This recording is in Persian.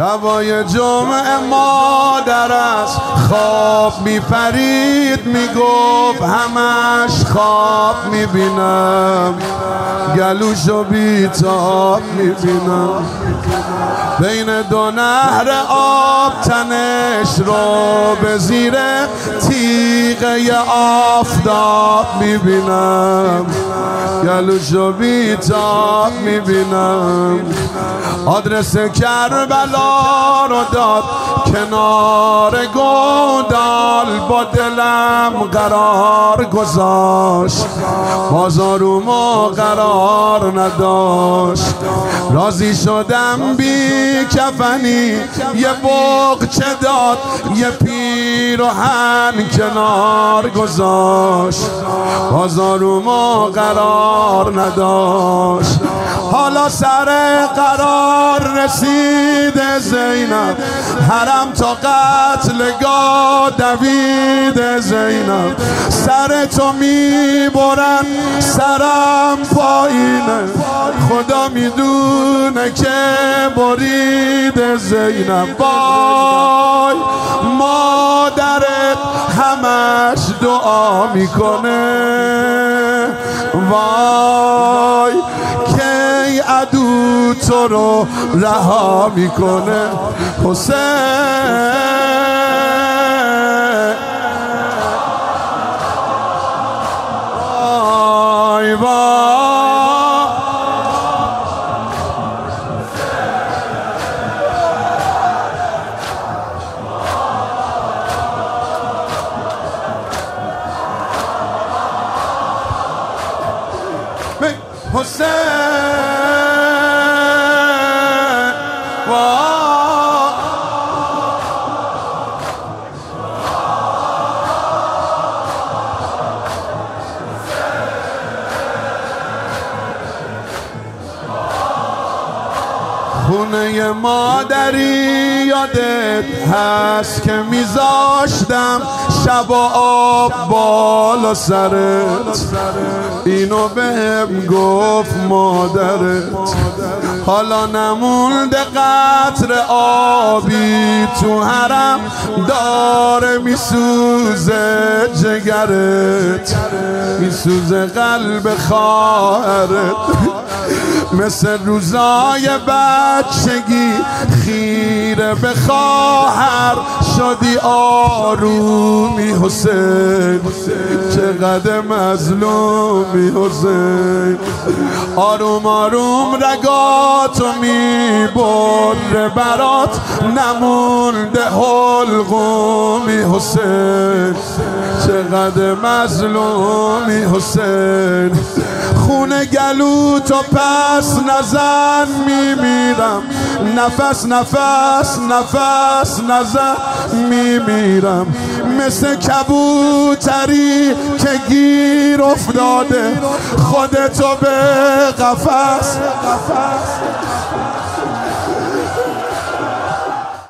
شبای جمعه مادر از خواب میپرید، میگفت همش خواب میبینم، گلوشو بیتاب میبینم، بین دو نهر آب تنش رو به زیر تیغه آفتاب میبینم، گلوشو بیتاب میبینم. آدرس کربلا رو داد کنار گودال، با دلم قرار گذاشت، بازارومو قرار نداشت. راضی شدم بی کفنی یه بغچه داد، یه پیراهن کنار گذاشت، بازارومو قرار نداشت. حالا سر قرار رسید زینب، حرم تا قتلگاه دوید زینب. سر تو میبرن سرم پایینه، خدا میدونه که برید زینب. وای مادرت همش دعا میکنه، وای کی عدو تو رو رها میکنه. حسین وای وای حسین خونه مادری یادت هست که میذاشتم شب آب بالا سرت، اینو بهم گفت مادرت. حالا نمونده قطر آبی تو حرم، داره میسوزه جگرت، میسوزه قلب خواهرت. مثل روزای بچگی خیره به خواهر شدی آرومی حسین، چقدر مظلومی حسین. آروم آروم رگاتو میبره برات، نمونده حلقومی حسین، چقدر مظلومی حسین. خونه گلو تو پس نزن میمیرم، نفس نفس نفس نزن میمیرم. مثل کبوتری که گیر افتاده، خودتو به قفس